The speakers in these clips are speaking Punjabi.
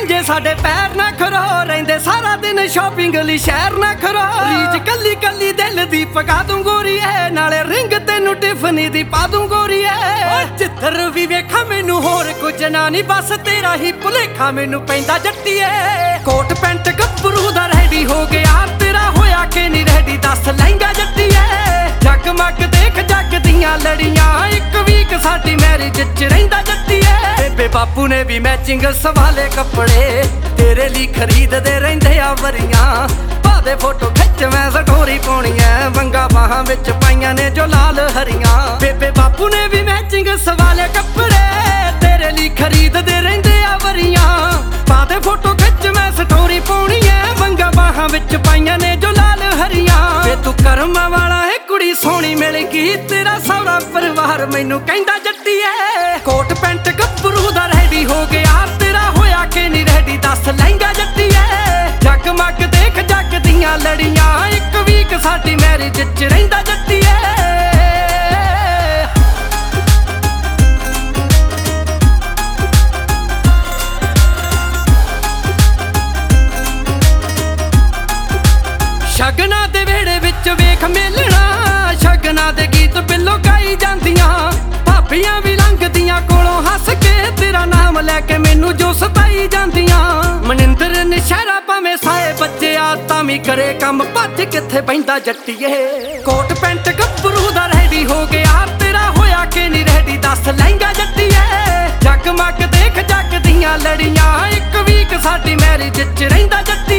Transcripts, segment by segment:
ਪੁੰਜੇ ਸਾਡੇ ਪੈਰ ਨਾ ਖਰੋ ਰਹਿੰਦੇ ਸਾਰਾ ਦਿਨ ਸ਼ਾਪਿੰਗ ਲਈ ਸ਼ਹਿਰ ਨਾ ਖਰੋ ਰੀਜ ਕੱਲੀ ਕੱਲੀ ਦਿਲ ਦੀ ਪਕਾ ਦੂੰ ਗੋਰੀਏ ਨਾਲੇ ਰਿੰਗ ਤੈਨੂੰ ਟਿਫਨੀ ਦੀ ਪਾ ਦੂੰ ਗੋਰੀਏ ਜਿੱਧਰ ਵੀ ਵੇਖਾਂ ਮੈਨੂੰ ਹੋਰ ਕੁਝ ਨਾ ਨਹੀਂ ਬਸ ਤੇਰਾ ਹੀ ਭੁਲੇਖਾ ਮੈਨੂੰ ਪੈਂਦਾ ਜੱਟੀਏ ਕੋਟ ਪੈਂਟ ਗੱਭਰੂ ਦਾ ਰੈਡੀ ਹੋ ਗਿਆ ਤੇਰਾ ਹੋਇਆ ਕਿ ਨਹੀਂ ਰੈਡੀ ਦੱਸ ਲਹਿੰਗਾ ਜੱਟੀਏ ਜਗਮਗ ਦੇਖ ਜੱਗ ਦੀਆਂ ਲੜੀਆਂ ਇੱਕ ਵੀਕ ਸਾਡੀ ਮੈਰਿਜ ਚ ਰਹਿੰਦਾ ਜੱਟੀਏ ਬੇਬੇ ਬਾਪੂ ਨੇ ਵੀ ਮੈਚਿੰਗ ਸਵਾਲੇ ਕੱਪੜੇ ਤੇਰੇ ਲਈ ਖਰੀਦਦੇ ਰਹਿੰਦੇ ਆ ਵਰੀਆਂ ਪਾਦੇ ਫੋਟੋ ਖਿੱਚ ਮੈਂ ਸਟੋਰੀ ਪਾਉਣੀ ਐ ਵੰਗਾ ਬਾਹਾਂ ਵਿੱਚ ਪਾਈਆਂ ਨੇ ਜੋ ਲਾਲ ਹਰੀਆਂ ਬੇਬੇ ਬਾਪੂ ਨੇ ਵੀ ਮੈਚਿੰਗ ਸਵਾਲੇ ਕੱਪੜੇ ਤੇਰੇ ਲਈ ਖਰੀਦਦੇ ਰਹਿੰਦੇ ਆ ਵਰੀਆਂ ਪਾਦੇ ਫੋਟੋ ਖਿੱਚ ਮੈਂ ਸਟੋਰੀ ਪਾਉਣੀ ਐ ਵੰਗਾ ਬਾਹਾਂ ਵਿੱਚ ਪਾਈਆਂ ਨੇ ਜੋ ਲਾਲ ਹਰੀਆਂ ਵੇ ਤੂੰ ਕਰਮਾਂ ਵਾਲਾ ਹੈ ਕੁੜੀ ਸੋਹਣੀ ਮਿਲ ਗਈ ਤੇਰਾ ਸਾਰਾ ਪਰਿਵਾਰ ਮੈਨੂੰ ਕਹਿੰਦਾ ਜੱਟੀਏ ਕੋਟ ਪੈਂਟ ਗੱਭਰੂ ਦਾ ਰੈਡੀ ਹੋ ਗਿਆ ਤੇਰਾ ਹੋਇਆ ਕਿ ਨਹੀਂ ਰੈਡੀ ਦੱਸ ਲਹਿੰਗਾ ਜੱਟੀਏ ਜਗਮਗ ਦੇਖ ਜੱਗ ਦੀਆਂ ਲੜੀਆਂ ਇੱਕ ਵੀਕ ਸਾਡੀ ਮੈਰਿਜ ਚ ਰਹਿੰਦਾ ਜੱਟੀਏ ਸ਼ਗਨਾਂ ਦੇ ਵਿਹੜੇ ਵਿੱਚ ਵੇਖ ਮੇਲਣਾ ਸ਼ਗਨਾਂ ਦੇ ਗੀਤ ਬਿੱਲੋ ਗਾਈ ਜਾਂਦੀਆਂ ਭਾਬੀਆਂ ਵੀ ਲੰਘਦੀਆਂ ਕੋਲੋਂ ਹੱਸ ਕੇ ਤੇਰਾ ਨਾਮ ਲੈ ਕੇ ਮੈਨੂੰ ਜੋ ਸਤਾਈ ਜਾਂਦੀਆਂ ਮਨਿੰਦਰ ਨਸ਼ਹਿਰਾ ਭਾਵੇਂ ਸਾਏ ਬੱਜਿਆ ਤਾਂ ਵੀ ਕਰੇ ਕੰਮ ਭੱਜ ਕਿੱਥੇ ਬੈਂਦਾ ਜੱਟੀਏ ਕੋਟ ਪੈਂਟ ਗੱਭਰੂ ਦਾ ਰੈਡੀ ਹੋ ਗਿਆ ਤੇਰਾ ਹੋਇਆ ਕਿ ਨਹੀਂ ਰੈਡੀ ਦੱਸ ਲਹਿੰਗਾ ਜੱਟੀਏ ਜਗਮਗ ਦੇਖ ਜੱਗ ਦੀਆਂ ਲੜੀਆਂ ਇੱਕ ਵੀਕ ਸਾਡੀ ਮੈਰਿਜ ਚ ਰਹਿੰਦਾ ਜੱਟੀਏ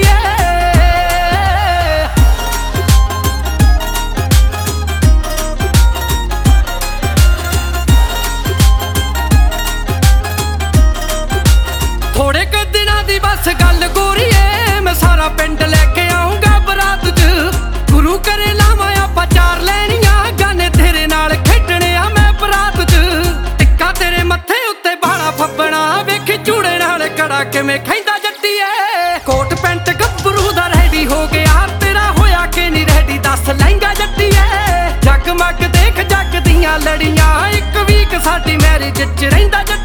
ਥੋੜੇ ਕੁ ਦਿਨਾਂ ਦੀ ਬਸ ਗੱਲ ਗੋਰੀਏ ਮੈਂ ਸਾਰਾ ਪਿੰਡ ਲੈ ਕੇ ਆਉਂਗਾ ਬਰਾਤ ਚ ਗੁਰੂ ਕਰੇ ਲਾਵਾਂ ਆਪਾਂ ਚਾਰ ਲੈਣੀਆਂ ਗਾਣੇ ਤੇਰੇ ਨਾਲ ਖੇਡਣੇ ਆ ਮੈਂ ਬਰਾਤ ਚ ਟਿੱਕਾ ਤੇਰੇ ਮੱਥੇ ਉੱਤੇ ਬਾਲਾ ਫੱਬਣਾ ਵੇਖੀ ਚੂੜੇ ਨਾਲ ਕੜਾ ਕਿਵੇਂ ਖੈਂਦਾ ਜੱਟੀਏ ਕੋਟ ਪੈਂਟ ਗੱਭਰੂ ਦਾ ਰੈਡੀ ਹੋ ਗਿਆ ਤੇਰਾ ਹੋਇਆ ਕਿ ਨਹੀਂ ਰੈਡੀ ਦੱਸ ਲਹਿੰਗਾ ਜੱਟੀਏ ਜਗਮਗ ਦੇਖ ਜੱਗ ਦੀਆਂ ਲੜੀਆਂ ਇੱਕ ਵੀਕ ਸਾਡੀ ਮੈਰਿਜ ਚ ਰਹਿੰਦਾ